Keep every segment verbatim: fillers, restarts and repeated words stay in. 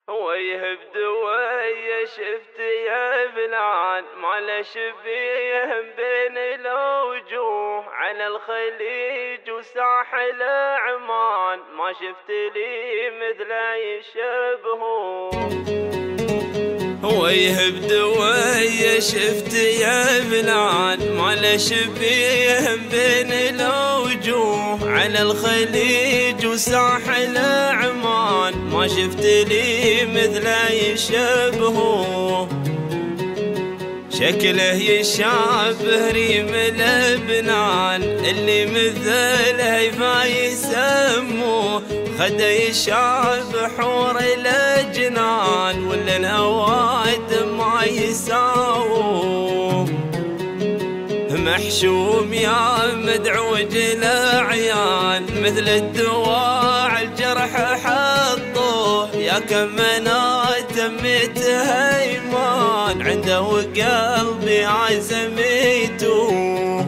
ويه بدوية شفت يا بلال ما له شبيه بين الوجوه، على الخليج وساحل عمان ما شفت لي مثله يشبهه. ويه بدوية شفت يا بلال ما له شبيه بين الوجوه، على الخليج وساحل عمان ما شفت لي مثله يشبهه. شكله يشابه ريم لبنان اللي مثله يبا يسموه، خده يشابه حور الجنان ولا الهواد ما يساووه. محشوم يا مدعوج الأعيان مثل الدواع الجرح حطوه، يا كم انا تميت هيمان عنده وقلبي عزميته.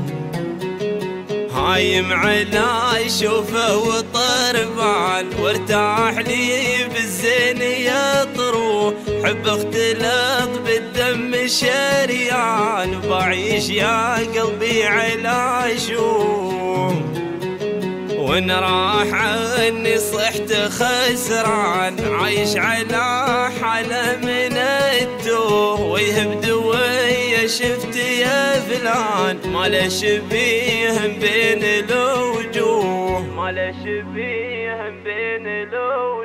هايم على شوفه وطربان وارتاح لي بالزين يطروه، حب اختلط بالدم شريان بعيش يا قلبي على شوف. وان راح عني صحت خسران عايش على حالة من التوه. ويه بدوية شفت يا فلان ما له شبيه بين الوجوه، ما له شبيه بين الوجوه.